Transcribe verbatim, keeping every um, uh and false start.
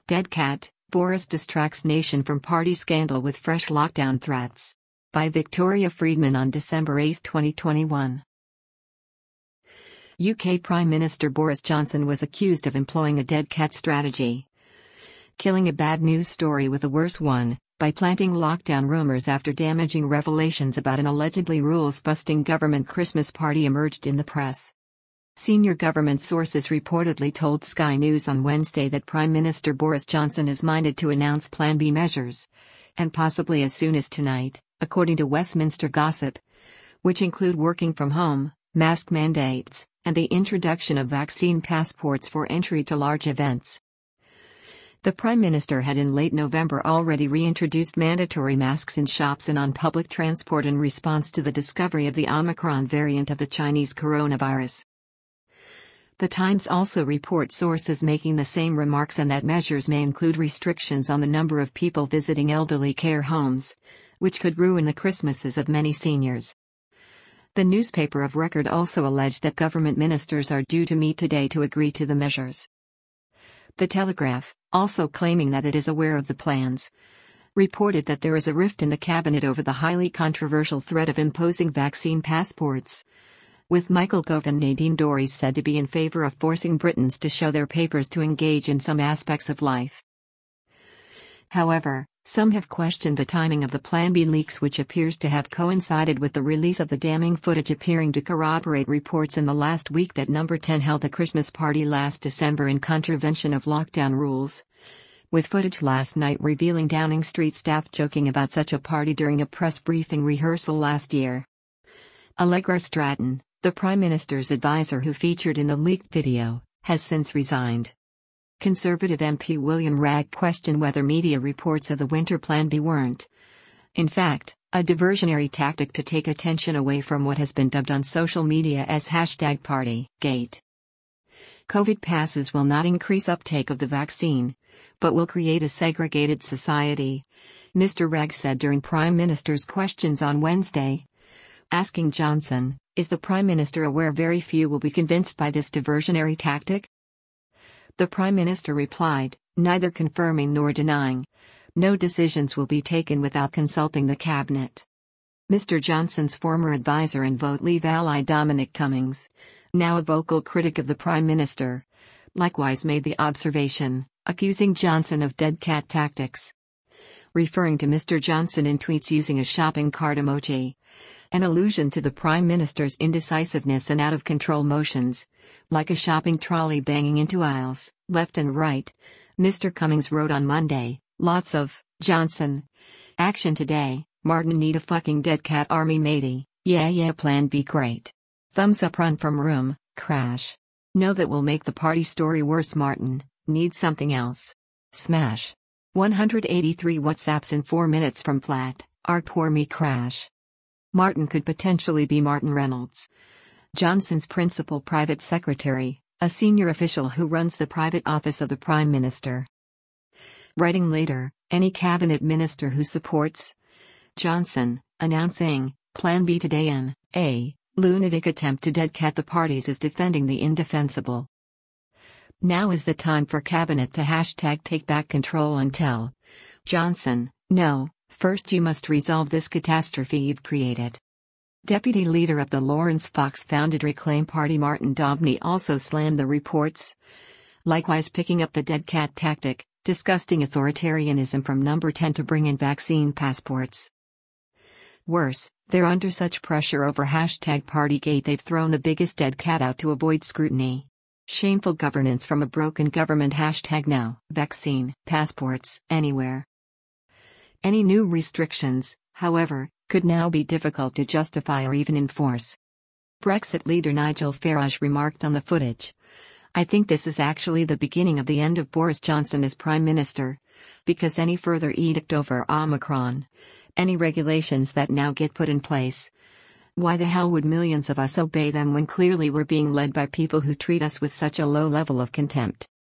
Dead Cat, Boris distracts nation from party scandal with fresh lockdown threats. By Victoria Friedman on December eighth, twenty twenty-one. U K Prime Minister Boris Johnson was accused of employing a dead cat strategy. Killing a bad news story with a worse one, by planting lockdown rumors after damaging revelations about an allegedly rules-busting government Christmas party emerged in the press. Senior government sources reportedly told Sky News on Wednesday that Prime Minister Boris Johnson is minded to announce Plan B measures, and possibly as soon as tonight, according to Westminster Gossip, which include working from home, mask mandates, and the introduction of vaccine passports for entry to large events. The Prime Minister had in late November already reintroduced mandatory masks in shops and on public transport in response to the discovery of the Omicron variant of the Chinese coronavirus. The Times also reports sources making the same remarks and that measures may include restrictions on the number of people visiting elderly care homes, which could ruin the Christmases of many seniors. The newspaper of record also alleged that government ministers are due to meet today to agree to the measures. The Telegraph, also claiming that it is aware of the plans, reported that there is a rift in the cabinet over the highly controversial threat of imposing vaccine passports, with Michael Gove and Nadine Dorries said to be in favor of forcing Britons to show their papers to engage in some aspects of life. However, some have questioned the timing of the Plan B leaks, which appears to have coincided with the release of the damning footage appearing to corroborate reports in the last week that Number ten held a Christmas party last December in contravention of lockdown rules, with footage last night revealing Downing Street staff joking about such a party during a press briefing rehearsal last year. Allegra Stratton, the Prime Minister's advisor who featured in the leaked video, has since resigned. Conservative M P William Wragg questioned whether media reports of the winter Plan B weren't, in fact, a diversionary tactic to take attention away from what has been dubbed on social media as hashtag Partygate. COVID passes will not increase uptake of the vaccine, but will create a segregated society, Mister Wragg said during Prime Minister's questions on Wednesday, asking Johnson, is the Prime Minister aware very few will be convinced by this diversionary tactic? The Prime Minister replied, neither confirming nor denying. No decisions will be taken without consulting the Cabinet. Mister Johnson's former advisor and Vote Leave ally Dominic Cummings, now a vocal critic of the Prime Minister, likewise made the observation, accusing Johnson of dead cat tactics. Referring to Mister Johnson in tweets using a shopping cart emoji, an allusion to the Prime Minister's indecisiveness and out-of-control motions, like a shopping trolley banging into aisles, left and right, Mister Cummings wrote on Monday, lots of, Johnson. Action today, Martin need a fucking dead cat army matey, yeah yeah Plan B great. Thumbs up run from room, crash. No that will make the party story worse Martin, need something else. Smash. one hundred eighty-three WhatsApps in four minutes from flat, our poor me crash. Martin could potentially be Martin Reynolds, Johnson's principal private secretary, a senior official who runs the private office of the Prime Minister. Writing later, any cabinet minister who supports Johnson, announcing Plan B today in a lunatic attempt to dead cat the parties is defending the indefensible. Now is the time for cabinet to hashtag take back control and tell Johnson, no, first you must resolve this catastrophe you've created. Deputy leader of the Laurence Fox-founded Reclaim Party Martin Dobney also slammed the reports, likewise picking up the dead cat tactic, disgusting authoritarianism from Number ten to bring in vaccine passports. Worse, they're under such pressure over hashtag Partygate they've thrown the biggest dead cat out to avoid scrutiny. Shameful governance from a broken government hashtag no vaccine passports anywhere. Any new restrictions, however, could now be difficult to justify or even enforce. Brexit leader Nigel Farage remarked on the footage, I think this is actually the beginning of the end of Boris Johnson as Prime Minister, because any further edict over Omicron, any regulations that now get put in place, why the hell would millions of us obey them when clearly we're being led by people who treat us with such a low level of contempt?